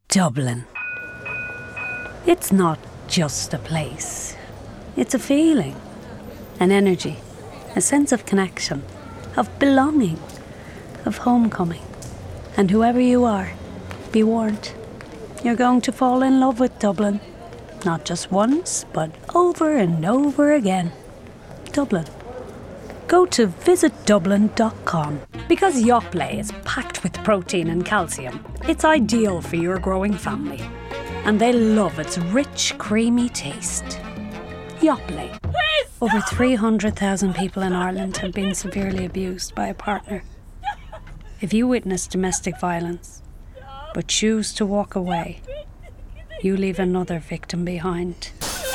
Dublin. It's not just a place. It's a feeling, an energy, a sense of connection, of belonging, of homecoming. And whoever you are, be warned, you're going to fall in love with Dublin. Not just once, but over and over again. Dublin. Go to visitdublin.com. Because Yoplait is packed with protein and calcium, it's ideal for your growing family. And they love its rich, creamy taste. Yoplait. Over 300,000 people in Ireland have been severely abused by a partner. If you witness domestic violence, but choose to walk away, you leave another victim behind.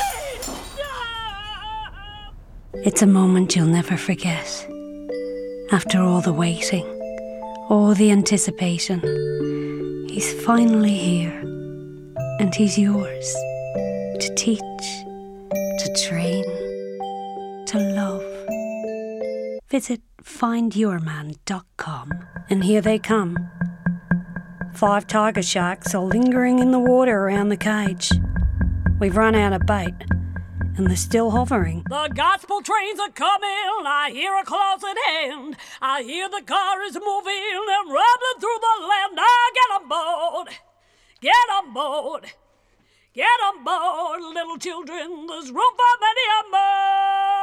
It's a moment you'll never forget. After all the waiting, all the anticipation, he's finally here. And he's yours. To teach, to train, to love. Visit findyourman.com. And here they come. 5 tiger sharks are lingering in the water around the cage. We've run out of bait, and they're still hovering. The gospel trains are coming, I hear a close at hand. I hear the car is moving and rumbling through the land. I get on board, get on board, get on board, little children, there's room for many a more.